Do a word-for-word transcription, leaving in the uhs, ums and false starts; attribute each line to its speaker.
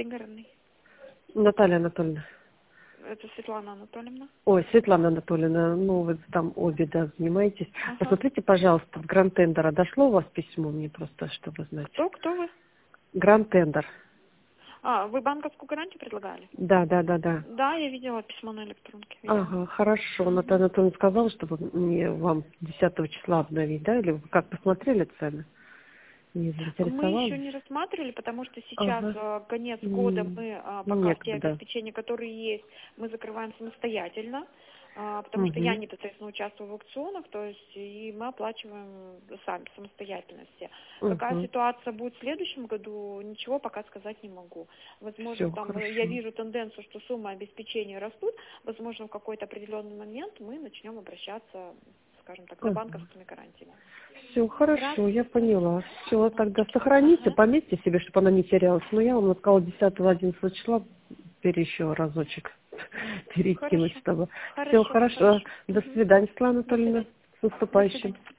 Speaker 1: Пригородный.
Speaker 2: Наталья Анатольевна.
Speaker 1: Это Светлана Анатольевна.
Speaker 2: Ой, Светлана Анатольевна, ну вы там обе, да, занимаетесь.
Speaker 1: Ага.
Speaker 2: Посмотрите, пожалуйста, в Гранд Тендера дошло у вас письмо мне просто, чтобы знать.
Speaker 1: Кто? Кто вы?
Speaker 2: Гранд Тендер.
Speaker 1: А, вы банковскую гарантию предлагали?
Speaker 2: Да, да, да, да.
Speaker 1: Да, я видела письмо на электронке. Видела.
Speaker 2: Ага, хорошо.
Speaker 1: Мгм.
Speaker 2: Наталья Анатольевна сказала, чтобы мне вам десятого числа обновить, да? Или вы как посмотрели цены? Не
Speaker 1: Мы еще
Speaker 2: заинтересовались?
Speaker 1: не рассматривали, потому что сейчас
Speaker 2: Ага.
Speaker 1: э, конец года,
Speaker 2: М,
Speaker 1: мы э, пока те
Speaker 2: Некогда.
Speaker 1: обеспечения, которые есть, мы закрываем самостоятельно, а, потому что я
Speaker 2: Угу.
Speaker 1: непосредственно участвую в аукционах, то есть и мы оплачиваем сами самостоятельно все. Какая
Speaker 2: Угу.
Speaker 1: ситуация будет в следующем году, ничего пока сказать не могу. Возможно,
Speaker 2: Все,
Speaker 1: там э, я
Speaker 2: хорошо.
Speaker 1: вижу тенденцию, что суммы обеспечения растут, возможно, в какой-то определенный момент мы начнем обращаться, скажем так, за
Speaker 2: Ага.
Speaker 1: банковскими гарантиями.
Speaker 2: Все,
Speaker 1: Раз.
Speaker 2: хорошо, я поняла. Все, тогда
Speaker 1: Мамочки.
Speaker 2: сохраните,
Speaker 1: Ага.
Speaker 2: пометьте себе, чтобы она не терялась. Но я вам сказала десятого одиннадцатого числа теперь еще разочек перекинуть,
Speaker 1: Хорошо.
Speaker 2: чтобы... Все,
Speaker 1: Хорошо,
Speaker 2: хорошо.
Speaker 1: хорошо.
Speaker 2: До
Speaker 1: Мгм.
Speaker 2: свидания, Светлана
Speaker 1: До
Speaker 2: Анатольевна.
Speaker 1: свидания.
Speaker 2: С
Speaker 1: До
Speaker 2: наступающим.
Speaker 1: свидания.